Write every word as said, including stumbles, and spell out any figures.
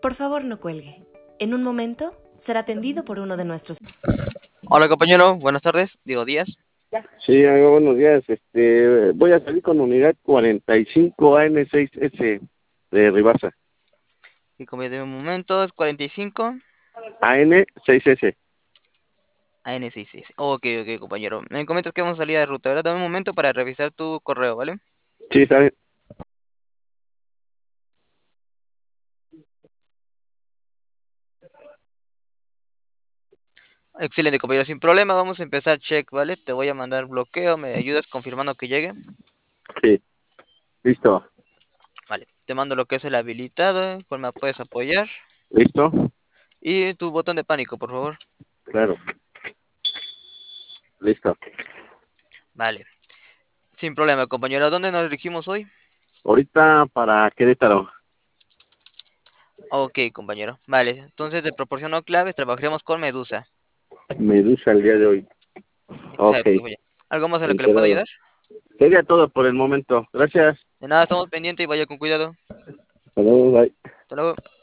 Por favor, no cuelgue. En un momento será atendido por uno de nuestros... Hola compañero, buenas tardes, digo días. Sí, amigo, buenos días. Este, voy a salir con unidad cuarenta y cinco A N seis S de Ribasa. Y como de un momento, es cuarenta y cinco A N seis S. A N seis S. Ok, ok, compañero. Me comentas que vamos a salir de ruta, ¿verdad? Dame un momento para revisar tu correo, ¿vale? Sí, ¿sabes? Excelente, compañero, sin problema, vamos a empezar check, ¿vale? Te voy a mandar bloqueo, ¿me ayudas confirmando que llegue? Sí, listo. Vale, te mando lo que es el habilitado, cual me puedes apoyar. ¿Listo? Y tu botón de pánico, por favor. Claro. Listo. Vale, sin problema, compañero. ¿A dónde nos dirigimos hoy? Ahorita para Querétaro. Ok, compañero. Vale, entonces te proporciono claves, trabajaremos con Medusa. Medusa el día de hoy. Ok, Exacto, compañero. ¿Algo más en lo que le pueda enterado. ayudar? Sería todo por el momento. Gracias. De nada, estamos pendientes y vaya con cuidado. Hasta luego, bye. Hasta luego.